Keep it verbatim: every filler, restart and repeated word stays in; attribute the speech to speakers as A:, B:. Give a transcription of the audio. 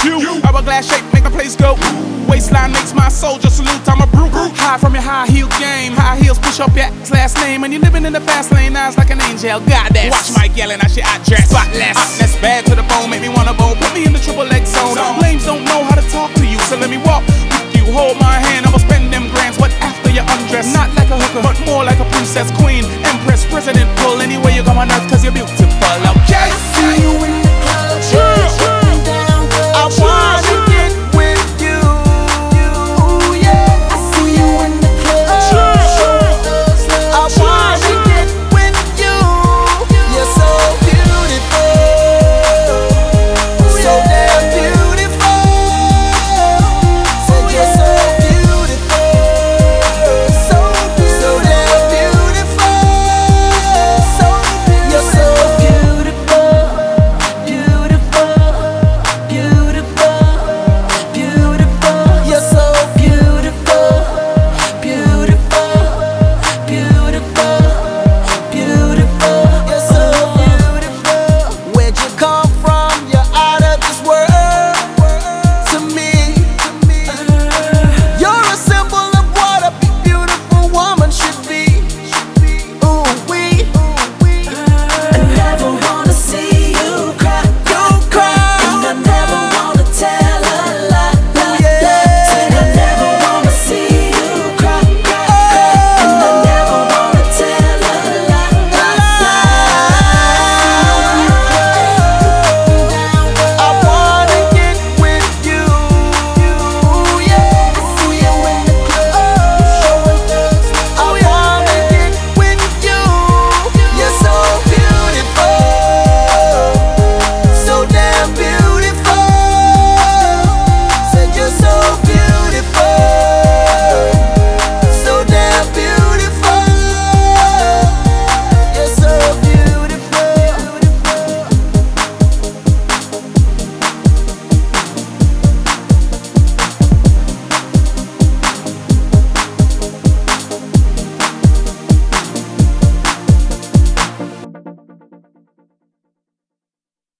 A: you. Hourglass shape make my place go. Waistline makes my soldier salute. I'm a brute. High from your high heel game. High heels push up your last name. And you're living in the fast lane. Eyes like an angel. Goddess. Watch my yelling. I shit I dress. Spotless. Hotness bad to the bone. Make me wanna bone. Put me in the